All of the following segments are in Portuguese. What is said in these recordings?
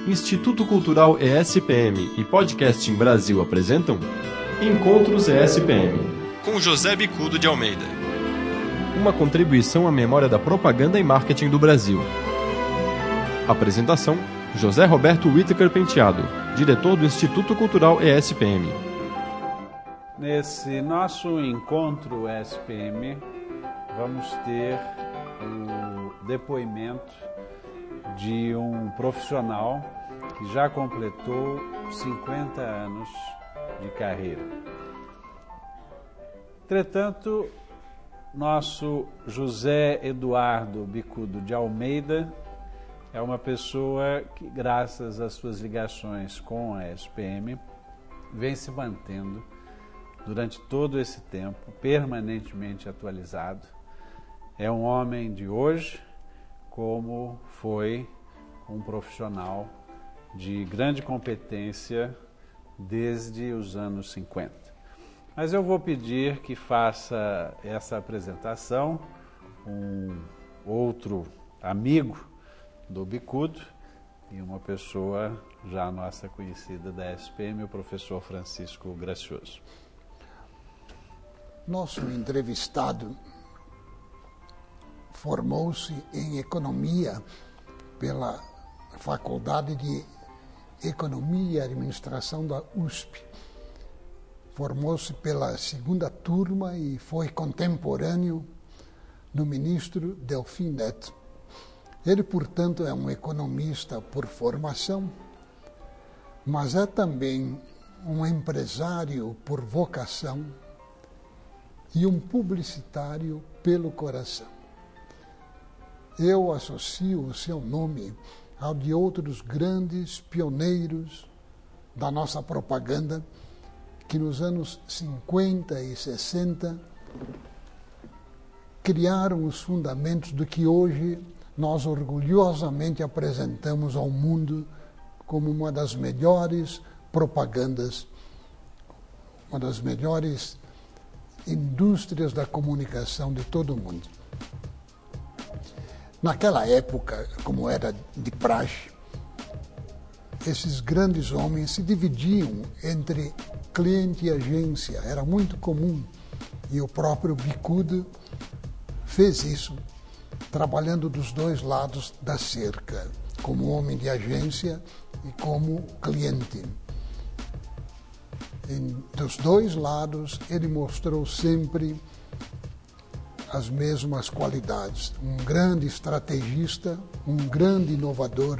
Instituto Cultural ESPM e Podcasting Brasil apresentam Encontros ESPM, com José Bicudo de Almeida. Uma contribuição à memória da propaganda e marketing do Brasil. Apresentação: José Roberto Whittaker Penteado, diretor do Instituto Cultural ESPM. Nesse nosso encontro ESPM, vamos ter o depoimento de um profissional que já completou 50 anos de carreira. Entretanto, nosso José Eduardo Bicudo de Almeida é uma pessoa que, graças às suas ligações com a ESPM, vem se mantendo durante todo esse tempo, permanentemente atualizado. É um homem de hoje, como foi um profissional de grande competência desde os anos 50. Mas eu vou pedir que faça essa apresentação um outro amigo do Bicudo e uma pessoa já nossa conhecida da ESPM, o professor Francisco Gracioso. Nosso entrevistado formou-se em economia pela Faculdade de Economia e Administração da USP. Formou-se pela segunda turma e foi contemporâneo do ministro Delfim Neto. Ele, portanto, é um economista por formação, mas é também um empresário por vocação e um publicitário pelo coração. Eu associo o seu nome ao de outros grandes pioneiros da nossa propaganda que nos anos 50 e 60 criaram os fundamentos do que hoje nós orgulhosamente apresentamos ao mundo como uma das melhores propagandas, uma das melhores indústrias da comunicação de todo o mundo. Naquela época, como era de praxe, esses grandes homens se dividiam entre cliente e agência. Era muito comum, e o próprio Bicudo fez isso, trabalhando dos dois lados da cerca, como homem de agência e como cliente. Dos dois lados, ele mostrou sempre as mesmas qualidades. Um grande estrategista, um grande inovador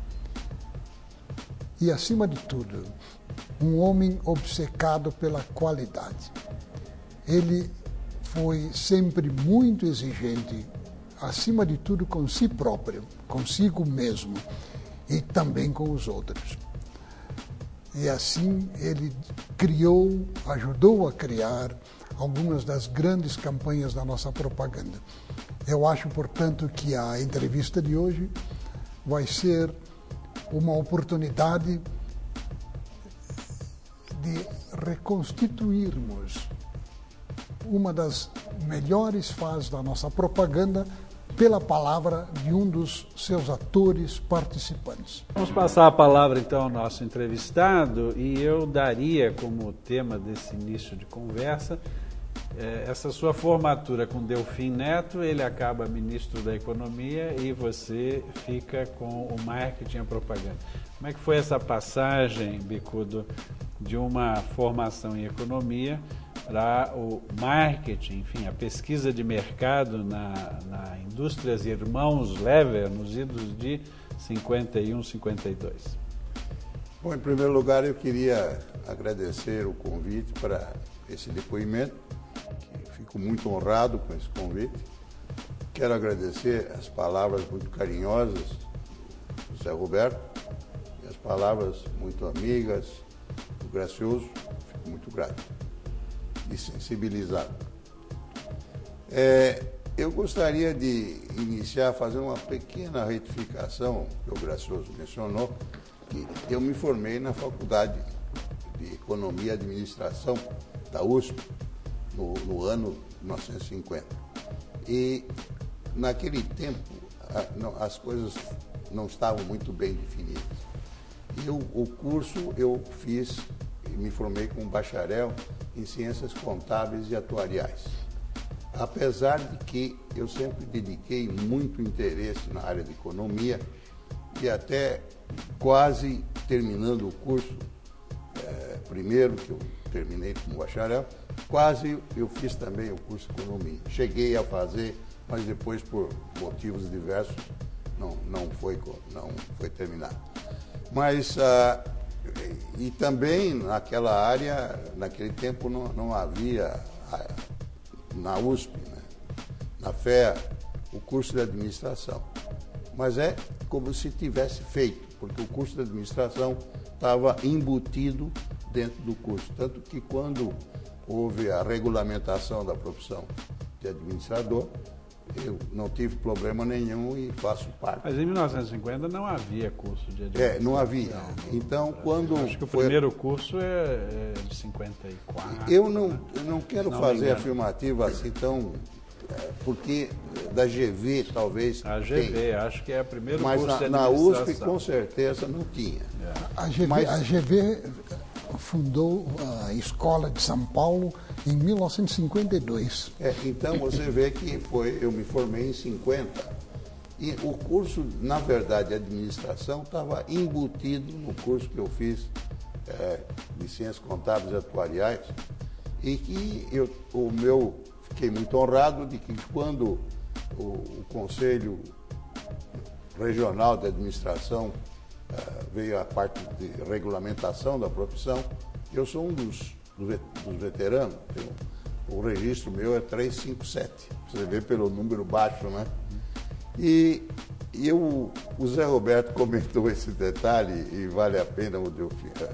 e, acima de tudo, um homem obcecado pela qualidade. Ele foi sempre muito exigente, acima de tudo com si próprio, consigo mesmo e também com os outros. E assim ele ajudou a criar algumas das grandes campanhas da nossa propaganda. Eu acho, portanto, que a entrevista de hoje vai ser uma oportunidade de reconstituirmos uma das melhores fases da nossa propaganda pela palavra de um dos seus atores participantes. Vamos passar a palavra então ao nosso entrevistado e eu daria como tema desse início de conversa essa sua formatura com Delfim Neto. Ele acaba ministro da Economia e você fica com o marketing e a propaganda. Como é que foi essa passagem, Bicudo, de uma formação em economia para o marketing, enfim, a pesquisa de mercado na Indústrias Irmãos Lever, nos idos de 51, 52? Bom, em primeiro lugar, eu queria agradecer o convite para esse depoimento, que fico muito honrado com esse convite. Quero agradecer as palavras muito carinhosas do José Roberto e as palavras muito amigas do Gracioso. Fico muito grato e sensibilizado. Eu gostaria de iniciar fazendo uma pequena retificação que o Gracioso mencionou, que eu me formei na Faculdade de Economia e Administração da USP no ano 1950. E naquele tempo as coisas não estavam muito bem definidas. O curso eu fiz, me formei com bacharel em Ciências Contábeis e Atuariais. Apesar de que eu sempre dediquei muito interesse na área de economia e até quase terminando o curso, primeiro que eu terminei como bacharel, quase eu fiz também o curso de economia. Cheguei a fazer, mas depois por motivos diversos não foi terminado. Mas, e também naquela área, naquele tempo não havia, na USP, né, na FEA, o curso de administração. Mas é como se tivesse feito, porque o curso de administração estava embutido dentro do curso. Tanto que quando houve a regulamentação da profissão de administrador, eu não tive problema nenhum e faço parte. Mas em 1950 não havia curso de administração. Não havia. Então, quando... Acho que o primeiro curso é de 54. Eu não quero fazer afirmativa assim tão... porque da GV talvez a GV, tenha. Acho que é o primeiro mas curso de na administração. USP com certeza não tinha. A GV fundou a Escola de São Paulo em 1952. Então você vê que eu me formei em 50 e o curso, na verdade, de administração estava embutido no curso que eu fiz de Ciências Contábeis e Atuariais e que fiquei muito honrado de que quando o Conselho Regional de Administração veio a parte de regulamentação da profissão, eu sou um dos veteranos, o registro meu é 357, você vê pelo número baixo, né? E o Zé Roberto comentou esse detalhe e vale a pena eu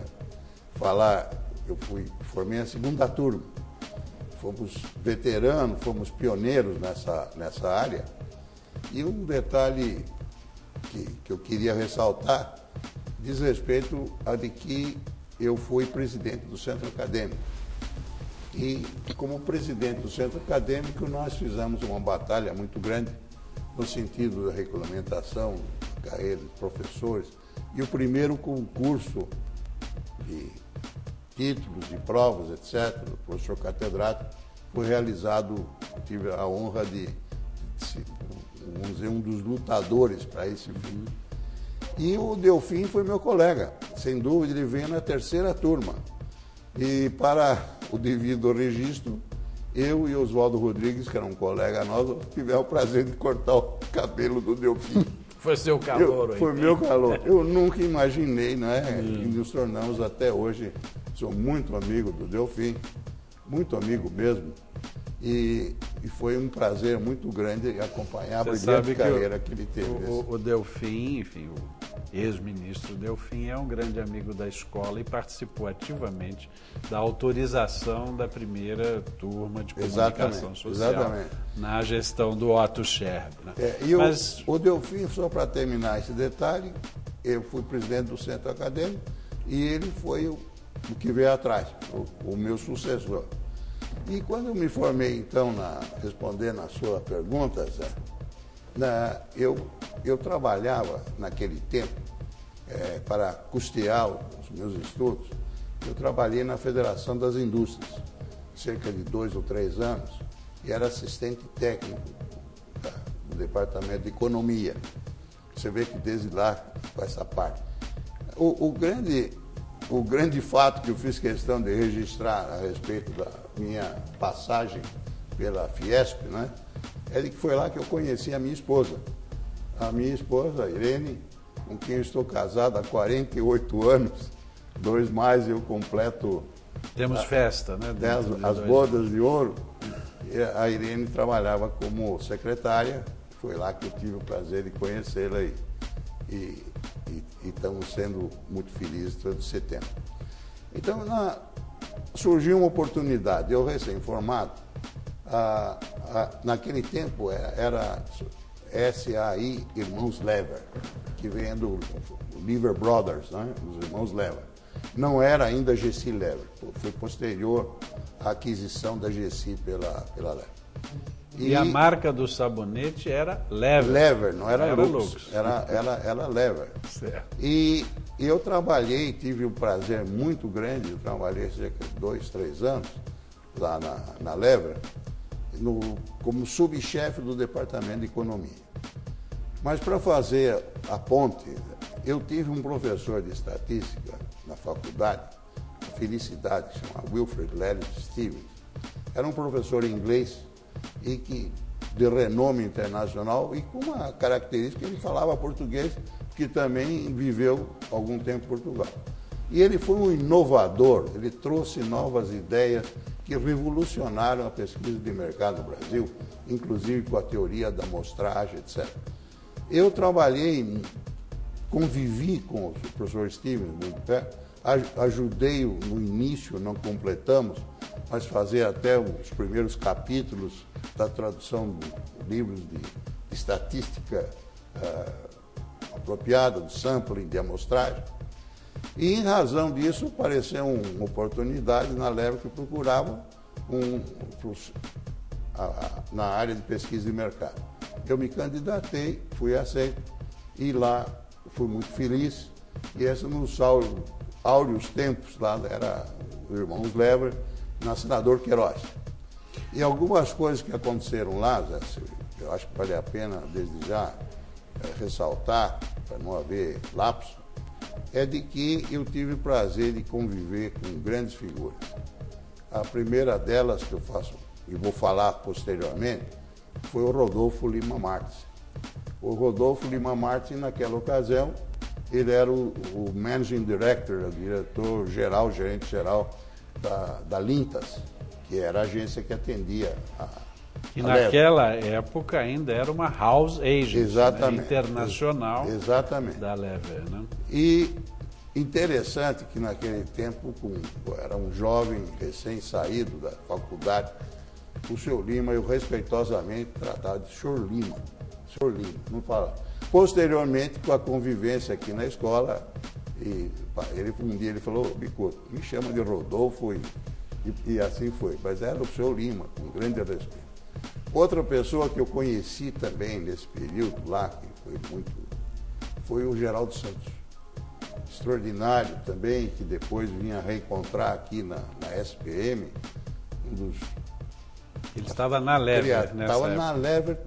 falar, formei a segunda turma, fomos veteranos, fomos pioneiros nessa área, e um detalhe que eu queria ressaltar diz respeito a de que eu fui presidente do Centro Acadêmico. E como presidente do Centro Acadêmico, nós fizemos uma batalha muito grande no sentido da regulamentação da carreira de professores. E o primeiro concurso de títulos, de provas, etc., do professor catedrático, foi realizado, tive a honra de vamos dizer, um dos lutadores para esse fim. E o Delfim foi meu colega, sem dúvida, ele veio na terceira turma. E para o devido registro, eu e Oswaldo Rodrigues, que era um colega nosso, tivemos o prazer de cortar o cabelo do Delfim. Foi seu calor, Foi meu calor. Eu nunca imaginei, né? E nos tornamos até hoje, sou muito amigo do Delfim, muito amigo mesmo. E foi um prazer muito grande acompanhar a brilhante carreira que ele teve. O Delfim, enfim, o ex-ministro Delfim é um grande amigo da escola e participou ativamente da autorização da primeira turma de comunicação social na gestão do Otto Scherb. Né? Mas o Delfim, só para terminar esse detalhe, eu fui presidente do Centro Acadêmico e ele foi o que veio atrás, o meu sucessor. E quando eu me formei, então, respondendo a sua pergunta, Zé, eu trabalhava naquele tempo, para custear os meus estudos, eu trabalhei na Federação das Indústrias, cerca de 2 ou 3 anos, e era assistente técnico do Departamento de Economia. Você vê que desde lá, com essa parte. O grande fato que eu fiz questão de registrar a respeito da minha passagem pela Fiesp, né, é de que foi lá que eu conheci a minha esposa. A minha esposa, a Irene, com quem eu estou casado há 48 anos, 2 mais eu completo... Temos festa, né? As bodas de ouro. E a Irene trabalhava como secretária, foi lá que eu tive o prazer de conhecê-la e estamos sendo muito felizes todo setembro. Então, surgiu uma oportunidade. Eu, recém-formado, naquele tempo era SAI Irmãos Lever, que vem do Lever Brothers, né? Os irmãos Lever. Não era ainda GC Lever, foi posterior à aquisição da GC pela Lever. E a marca do sabonete era Lever. Lever, não era Lux. Era Lever. Certo. E eu trabalhei, tive um prazer muito grande, eu trabalhei cerca de 2, 3 anos lá na Lever, como subchefe do Departamento de Economia. Mas para fazer a ponte, eu tive um professor de estatística na faculdade, a felicidade, que chama Wilfred Lellis Stevens. Era um professor inglês e que de renome internacional e com uma característica, ele falava português, que também viveu algum tempo em Portugal. E ele foi um inovador, ele trouxe novas ideias que revolucionaram a pesquisa de mercado no Brasil, inclusive com a teoria da amostragem, etc. Eu trabalhei, convivi com o professor Stevens muito perto, ajudei-o no início, não completamos, mas fazer até os primeiros capítulos da tradução de livros de estatística apropriada, do sampling, de amostragem. E, em razão disso, apareceu uma oportunidade na Lever que procurava na área de pesquisa de mercado. Eu me candidatei, fui aceito, e lá fui muito feliz. E esse nos áureos tempos, lá era o Irmãos Lever, na Senador Queiroz. E algumas coisas que aconteceram lá, eu acho que vale a pena, desde já, ressaltar, para não haver lapso, é de que eu tive o prazer de conviver com grandes figuras. A primeira delas que eu faço, e vou falar posteriormente, foi o Rodolfo Lima Martins. O Rodolfo Lima Martins, naquela ocasião, ele era o Managing Director, o diretor-geral, gerente-geral da Lintas, que era a agência que atendia que naquela época ainda era uma house agent, né, internacional. Exatamente. Da Lever, né? E interessante que naquele tempo, era um jovem recém-saído da faculdade, o senhor Lima, eu respeitosamente tratava de senhor Lima, não fala. Posteriormente, com a convivência aqui na escola, um dia ele falou: Bicudo, me chama de Rodolfo, e assim foi. Mas era o senhor Lima, com grande respeito. Outra pessoa que eu conheci também nesse período lá, que foi o Geraldo Santos. Extraordinário também, que depois vinha reencontrar aqui na SPM, Ele estava na Lever, nessa Estava época. na Lever,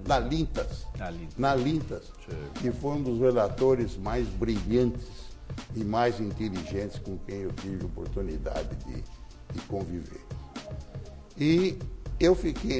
na Lintas, que foi um dos relatores mais brilhantes e mais inteligentes com quem eu tive oportunidade de conviver. E eu fiquei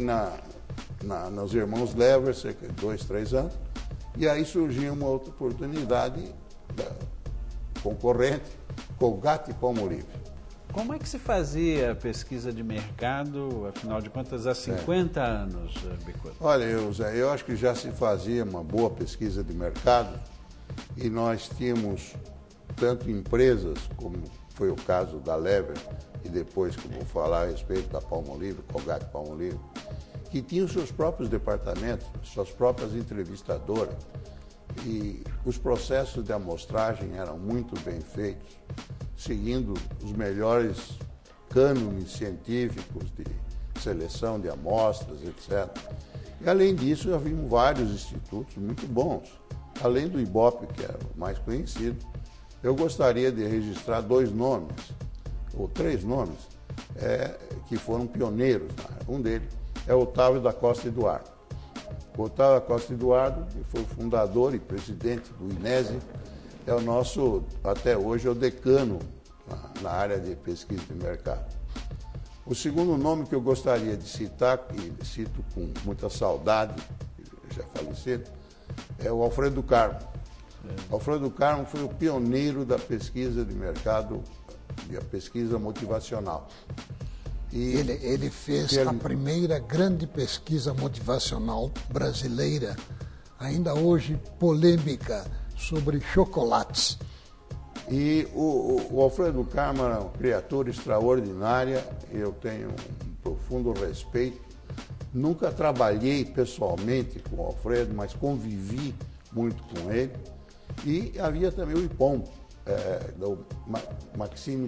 nos Irmãos Lever cerca de 2, 3 anos, e aí surgiu uma outra oportunidade concorrente, Colgate e Palmolive. Como é que se fazia a pesquisa de mercado, afinal de contas, há 50 anos, Bicudo? Olha, Zé, eu acho que já se fazia uma boa pesquisa de mercado e nós tínhamos tanto empresas, como foi o caso da Lever, e depois que eu vou falar a respeito da Palmolive, Colgate e Palmolive, que tinham seus próprios departamentos, suas próprias entrevistadoras, e os processos de amostragem eram muito bem feitos, seguindo os melhores cânones científicos de seleção de amostras, etc. E, além disso, já vimos vários institutos muito bons. Além do IBOP, que é o mais conhecido, eu gostaria de registrar 2 nomes, ou 3 nomes, que foram pioneiros. Um deles é Otávio da Costa Eduardo. O Otávio da Costa Eduardo, que foi o fundador e presidente do INESE, é o nosso, até hoje, é o decano na área de pesquisa de mercado. O segundo nome que eu gostaria de citar, e cito com muita saudade, já falecido, é o Alfredo Carmo. Alfredo Carmo foi o pioneiro da pesquisa de mercado, da pesquisa motivacional. E ele fez a primeira grande pesquisa motivacional brasileira, ainda hoje polêmica, sobre chocolates. E o Alfredo Carmo é uma criatura extraordinária, eu tenho um profundo respeito. Nunca trabalhei pessoalmente com o Alfredo, mas convivi muito com ele. E havia também o IPOM, do Maxime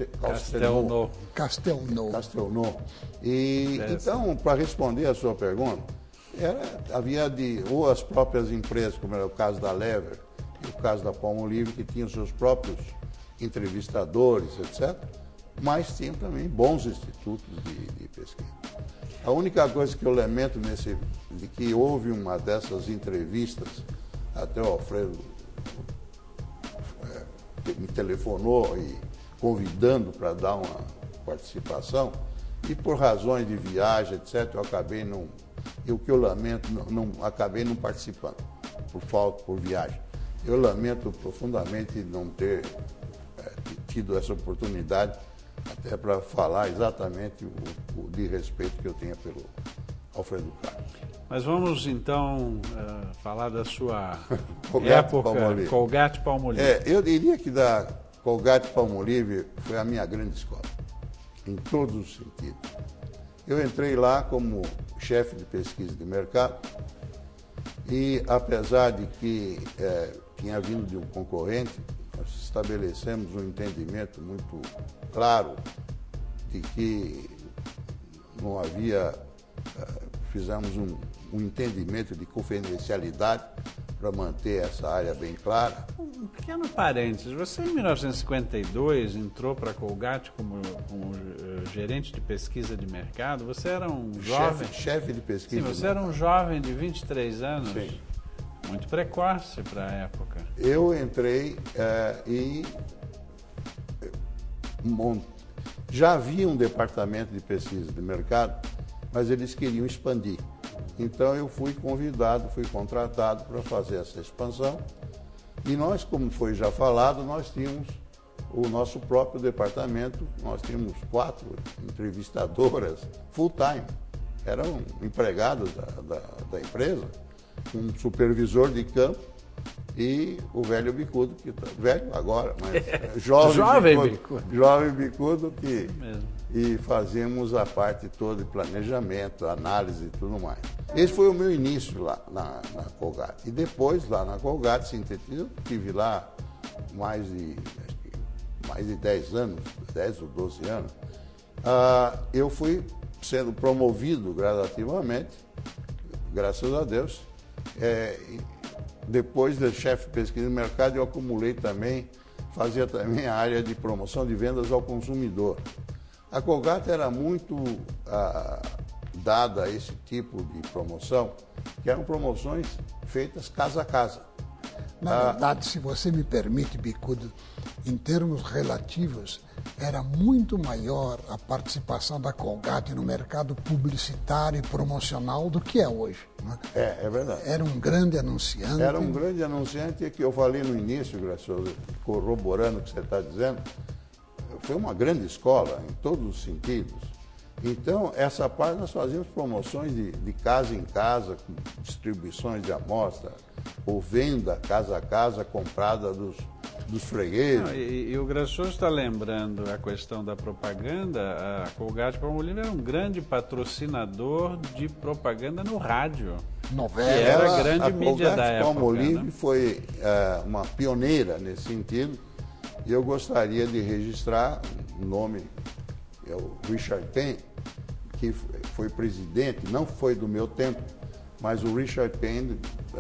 Castelnau. Então, para responder a sua pergunta, havia ou as próprias empresas, como era o caso da Lever, e o caso da Palmolive, que tinha os seus próprios entrevistadores, etc., mas tinha também bons institutos de pesquisa. A única coisa que eu lamento de que houve uma dessas entrevistas, até o Alfredo me telefonou e convidando para dar uma participação, e por razões de viagem, etc., eu acabei não... E o que eu lamento, acabei não participando, por viagem. Eu lamento profundamente não ter tido essa oportunidade, até para falar exatamente o de respeito que eu tenho pelo Alfredo Carlos. Mas vamos então falar da sua época, Colgate-Palmolive. Eu diria que da Colgate-Palmolive foi a minha grande escola, em todos os sentidos. Eu entrei lá como chefe de pesquisa de mercado e, apesar de que tinha vindo de um concorrente, nós estabelecemos um entendimento muito claro de que não havia, fizemos um entendimento de confidencialidade para manter essa área bem clara. Um pequeno parênteses, você em 1952 entrou para a Colgate como gerente de pesquisa de mercado, você era um jovem... Chefe de pesquisa. Sim, você era um jovem de 23 anos. Sim. Muito precoce para a época. Eu entrei e já havia um departamento de pesquisa de mercado, mas eles queriam expandir. Então eu fui convidado, fui contratado para fazer essa expansão. E nós, como foi já falado, nós tínhamos o nosso próprio departamento, nós tínhamos 4 entrevistadoras full-time, eram empregados da empresa, um supervisor de campo e o velho bicudo, que tá velho agora, mas jovem bicudo que e fazíamos a parte toda de planejamento, análise e tudo mais. Esse foi o meu início lá na Colgate. E depois, lá na Colgate Sintética, eu estive lá mais de 10 anos, 10 ou 12 anos. Eu fui sendo promovido gradativamente, graças a Deus. Depois de chefe de pesquisa de mercado, eu acumulei também, fazia também a área de promoção de vendas ao consumidor. A Colgate era muito dada a esse tipo de promoção, que eram promoções feitas casa a casa. Na verdade, se você me permite, Bicudo, em termos relativos, era muito maior a participação da Colgate no mercado publicitário e promocional do que é hoje. Né? É verdade. Era um grande anunciante. Era um grande anunciante, que eu falei no início, Gracioso, corroborando o que você está dizendo, foi uma grande escola, em todos os sentidos. Então, essa parte nós fazíamos promoções de casa em casa, com distribuições de amostra, ou venda casa a casa, comprada dos fregueses. E o Gracioso está lembrando a questão da propaganda. A Colgate-Palmolive era um grande patrocinador de propaganda no rádio. Novela. Que era a grande mídia da época. A Colgate-Palmolive, né? foi uma pioneira nesse sentido. E eu gostaria de registrar o nome, é o Richard Penn, que foi presidente, não foi do meu tempo, mas o Richard Penn,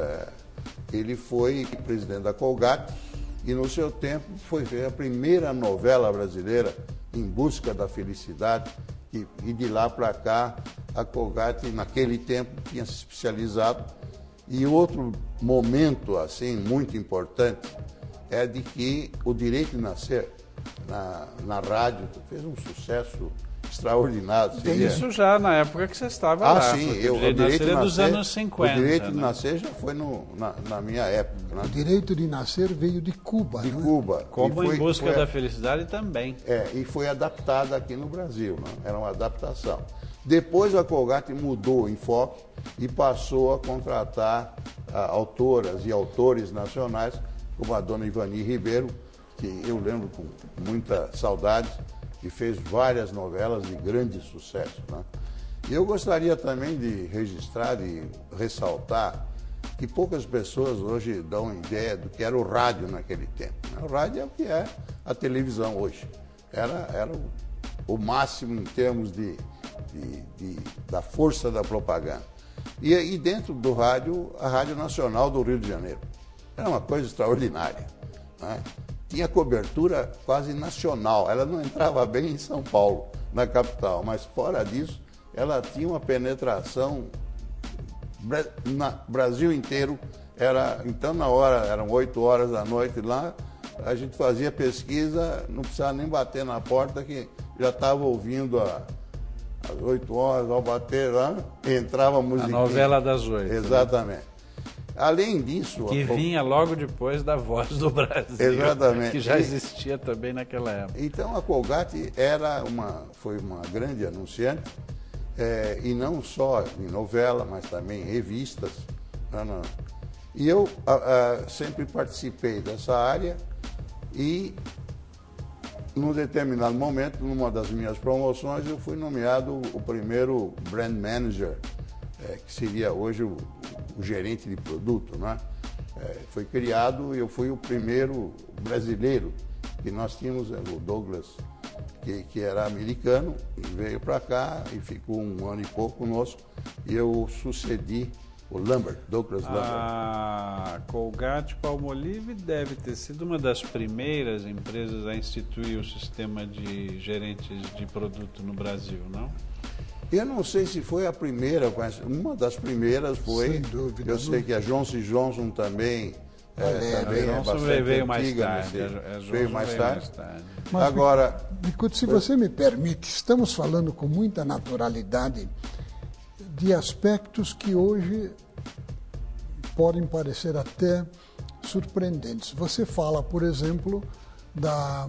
ele foi presidente da Colgate e no seu tempo foi a primeira novela brasileira, Em Busca da Felicidade, e de lá para cá a Colgate naquele tempo tinha se especializado. E outro momento assim muito importante é de que o Direito de Nascer na rádio fez um sucesso extraordinário. Isso já na época que você estava lá. Sim, o Direito de Nascer é dos anos 50. O Direito de né? Nascer já foi na minha época. Né? O Direito de Nascer veio de Cuba. De né? Cuba. Como Em Busca da Felicidade também. E foi adaptada aqui no Brasil, né? Era uma adaptação. Depois a Colgate mudou o enfoque e passou a contratar autoras e autores nacionais, como a dona Ivani Ribeiro, que eu lembro com muita saudade, e fez várias novelas de grande sucesso. Né? E eu gostaria também de registrar e ressaltar que poucas pessoas hoje dão ideia do que era o rádio naquele tempo. Né? O rádio é o que é a televisão hoje. Era o máximo em termos da força da propaganda. E dentro do rádio, a Rádio Nacional do Rio de Janeiro. Era uma coisa extraordinária, né? Tinha cobertura quase nacional. Ela não entrava bem em São Paulo, na capital, mas fora disso, ela tinha uma penetração no Brasil inteiro. Então, na hora, eram 8 horas da noite lá, a gente fazia pesquisa, não precisava nem bater na porta, que já estava ouvindo às 8 horas, ao bater lá, entrava a musiquinha. A novela das 8. Exatamente. Né? Além disso... Que vinha logo depois da Voz do Brasil. Exatamente. Que já existia também naquela época. Então, a Colgate foi uma grande anunciante, e não só em novela, mas também em revistas. E eu sempre participei dessa área e, num determinado momento, numa das minhas promoções, eu fui nomeado o primeiro brand manager, que seria hoje o gerente de produto, né? Foi criado e eu fui o primeiro brasileiro, que nós tínhamos o Douglas, que era americano, e veio para cá e ficou 1 ano e pouco conosco, e eu sucedi o Lambert, Douglas Lambert. A Colgate-Palmolive deve ter sido uma das primeiras empresas a instituir o sistema de gerentes de produto no Brasil, não? Eu não sei se foi a primeira, mas uma das primeiras foi. Sem dúvida. Eu sei que a Johnson & Johnson também, também é bastante veio antiga. Mais tarde. Veio mais tarde. Mas, agora, Bicudo, se você me permite, estamos falando com muita naturalidade de aspectos que hoje podem parecer até surpreendentes. Você fala, por exemplo, da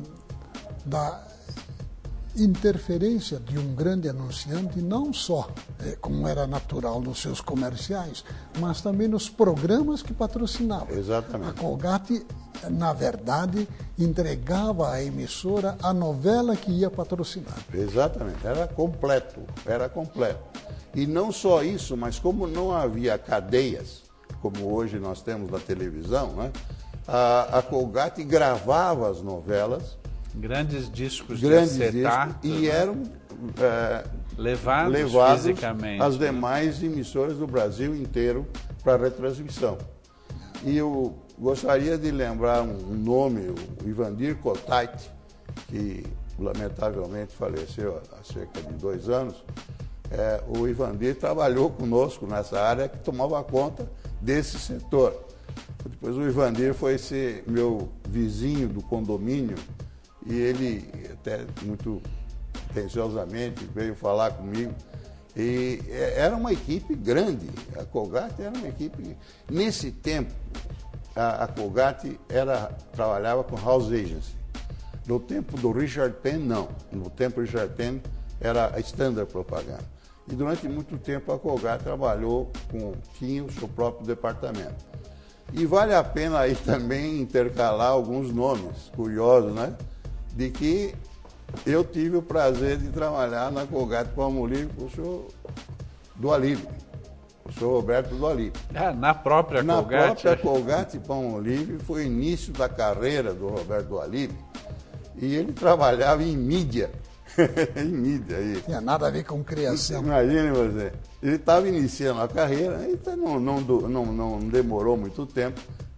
interferência de um grande anunciante, não só como era natural nos seus comerciais, mas também nos programas que patrocinava. Exatamente. A Colgate, na verdade, entregava à emissora a novela que ia patrocinar. Exatamente, era completo. E não só isso, mas como não havia cadeias, como hoje nós temos na televisão, né? A Colgate gravava as novelas, grandes discos de acetato, e eram levados fisicamente às demais emissoras do Brasil inteiro para retransmissão. E eu gostaria de lembrar um nome, o Ivandir Kotait, que lamentavelmente faleceu há cerca de 2 anos. O Ivandir trabalhou conosco nessa área, que tomava conta desse setor. Depois o Ivandir foi ser meu vizinho do condomínio, e ele, até muito atenciosamente, veio falar comigo. E era uma equipe grande. A Colgate era uma equipe... Nesse tempo, a Colgate trabalhava com house agency. No tempo do Richard Penn, não. No tempo do Richard Penn, era a Standard Propaganda. E durante muito tempo a Colgate tinha o seu próprio departamento. E vale a pena aí também intercalar alguns nomes curiosos, né? De que eu tive o prazer de trabalhar na Colgate-Palmolive com o senhor Dualib, o senhor Roberto Dualib. Na própria Colgate? Na própria Colgate-Palmolive foi o início da carreira do Roberto Dualib, e ele trabalhava em mídia. Em mídia. Não tinha nada a ver com criação. Imagine você. Ele estava iniciando a carreira, então não demorou muito tempo,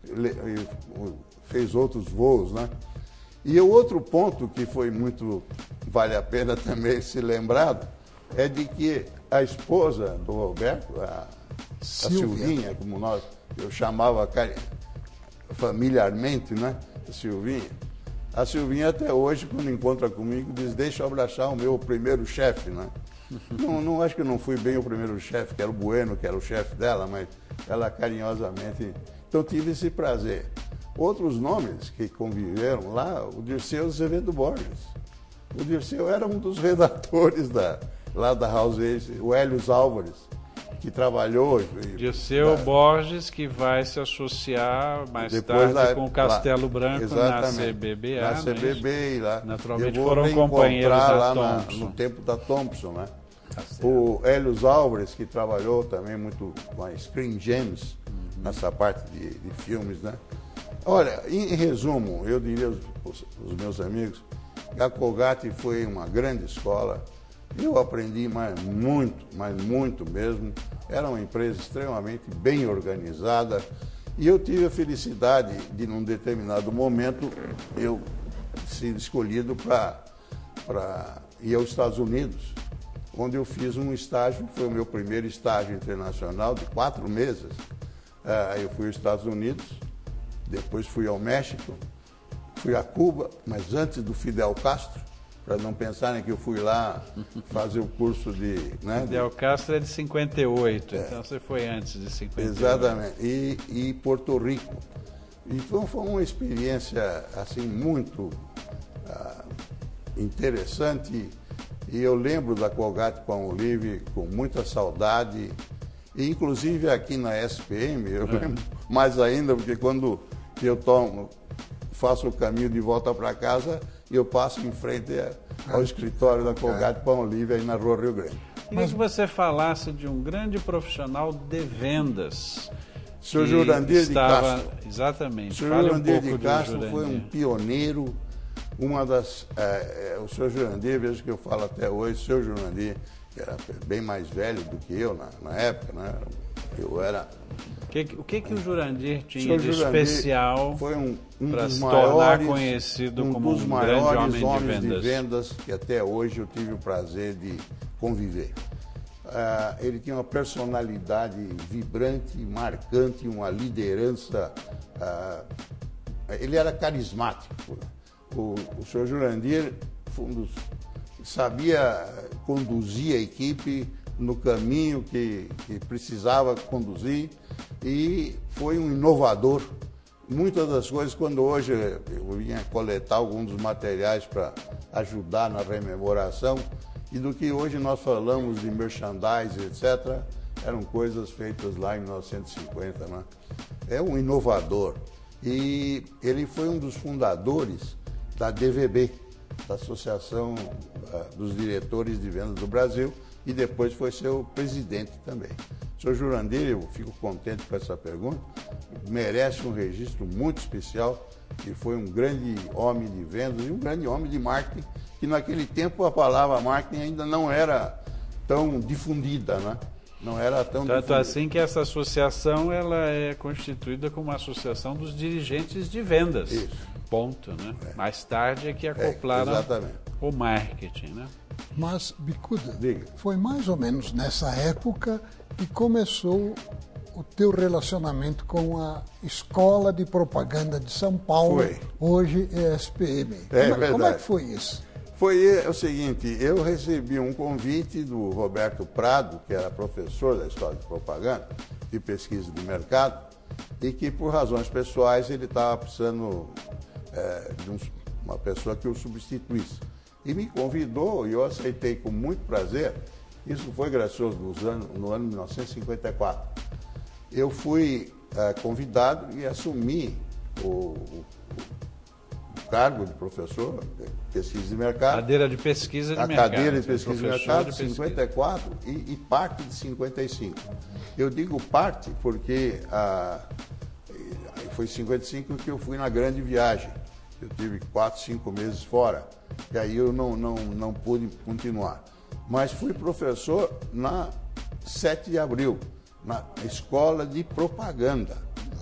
fez outros voos, né? E o outro ponto que vale a pena também ser lembrado, é de que a esposa do Roberto, a Silvinha, como eu chamava familiarmente, né? A Silvinha até hoje, quando encontra comigo, diz: deixa eu abraçar o meu primeiro chefe, né? Não acho que não fui bem o primeiro chefe, que era o Bueno, que era o chefe dela, mas ela carinhosamente... Então tive esse prazer. Outros nomes que conviveram lá, o Dirceu Azevedo Borges. O Dirceu era um dos redatores lá da House Agency, o Hélios Álvares, que trabalhou... Dirceu Borges, que vai se associar mais tarde com o Castelo Branco na CBB. Na CBB, lá. Naturalmente foram companheiros da Thompson. No tempo da Thompson, né? O Hélios Álvares, que trabalhou também muito com a Screen Gems, nessa parte de filmes, né? Olha, em resumo, eu diria aos meus amigos, a Colgate foi uma grande escola. Eu aprendi muito mesmo. Era uma empresa extremamente bem organizada E eu tive a felicidade de, num determinado momento, eu ser escolhido para ir aos Estados Unidos, onde eu fiz um estágio, foi o meu primeiro estágio internacional de 4 meses. Eu fui aos Estados Unidos, depois fui ao México, fui a Cuba, mas antes do Fidel Castro, para não pensarem que eu fui lá fazer o curso de... Né, Fidel Castro é de 58, então você foi antes de 58. Exatamente, e Porto Rico. E foi uma experiência assim, muito interessante, e eu lembro da Colgate-Palmolive com muita saudade, e inclusive aqui na SPM, eu lembro mais ainda, porque quando eu faço o caminho de volta para casa, eu passo em frente ao escritório da Colgate-Palmolive aí na Rua Rio Grande. Queria que você falasse de um grande profissional de vendas. O senhor Jurandir de Castro. Exatamente. O senhor Jurandir de Castro foi um pioneiro, o senhor Jurandir, vejo que eu falo até hoje, o senhor Jurandir, que era bem mais velho do que eu na época, né? Eu era... O que o Jurandir tinha de especial para se tornar maiores, conhecido como um dos um maiores grande homem de vendas que até hoje eu tive o prazer de conviver? Ele tinha uma personalidade vibrante, marcante, uma liderança. Ele era carismático. O senhor Jurandir sabia conduzir a equipe no caminho que precisava conduzir, e foi um inovador. Muitas das coisas, quando hoje eu vinha coletar alguns dos materiais para ajudar na rememoração, e do que hoje nós falamos de merchandising, etc., eram coisas feitas lá em 1950, né? É um inovador. E ele foi um dos fundadores da DVB, da Associação dos Diretores de Vendas do Brasil, e depois foi seu presidente também. O senhor Jurandir, eu fico contente com essa pergunta, merece um registro muito especial, que foi um grande homem de vendas e um grande homem de marketing, que naquele tempo a palavra marketing ainda não era tão difundida, né? Não era tão Tanto difundida. assim que essa associação ela é constituída como uma associação dos dirigentes de vendas. Isso. Ponto, né? Mais tarde é que acoplaram o marketing, né? Mas, Bicuda, Diga. foi mais ou menos nessa época que começou o teu relacionamento com a Escola de Propaganda de São Paulo, Foi. hoje é SPM. Como é que foi isso? Foi o seguinte, eu recebi um convite do Roberto Prado, que era professor da Escola de Propaganda, de pesquisa de mercado, e que por razões pessoais ele estava precisando de uma pessoa que o substituísse. E me convidou, e eu aceitei com muito prazer. Isso foi gracioso no ano de 1954. Eu fui convidado e assumi o cargo de professor de pesquisa de mercado. Cadeira de pesquisa de mercado. A cadeira de pesquisa de mercado de 54 e parte de 55. Eu digo parte porque foi em 55 que eu fui na grande viagem. Eu tive 4, 5 meses fora, e aí eu não pude continuar. Mas fui professor na 7 de abril, na Escola de Propaganda.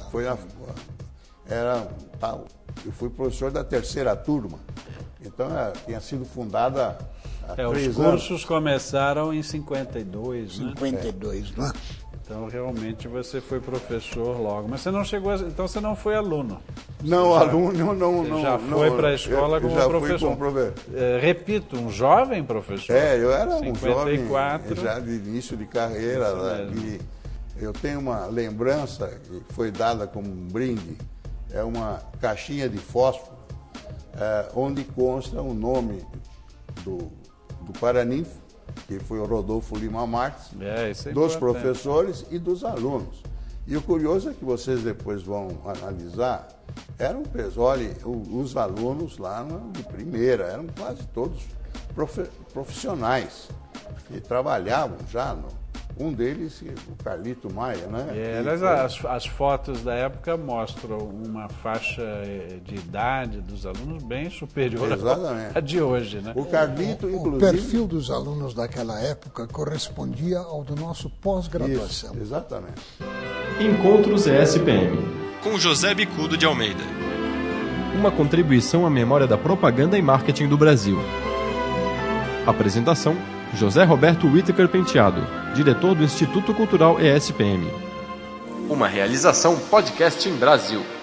Eu fui professor da 3ª turma, então tinha sido fundada há 3 anos. Os cursos começaram em 52, né? 52, né? Então, realmente, você foi professor logo. Mas você não chegou então você não foi aluno. Não, aluno não. Você já foi para a escola como já professor. Fui como professor. Repito, um jovem professor. Eu era 54, um jovem já de início de carreira. E eu tenho uma lembrança que foi dada como um brinde. É uma caixinha de fósforo, onde consta o nome do Paraninfo, que foi o Rodolfo Lima Marques, dos professores e dos alunos. E o curioso é que vocês depois vão analisar, eram os alunos lá de primeira, eram quase todos profissionais, que trabalhavam já um deles, o Carlito Maia, né? As fotos da época mostram uma faixa de idade dos alunos bem superior à de hoje, né? O Carlito, inclusive... O perfil dos alunos daquela época correspondia ao do nosso pós-graduação. Exatamente. Encontros ESPM. com José Bicudo de Almeida. Uma contribuição à memória da propaganda e marketing do Brasil. Apresentação: José Roberto Whittaker Penteado, diretor do Instituto Cultural ESPM. Uma realização Podcasting Brasil.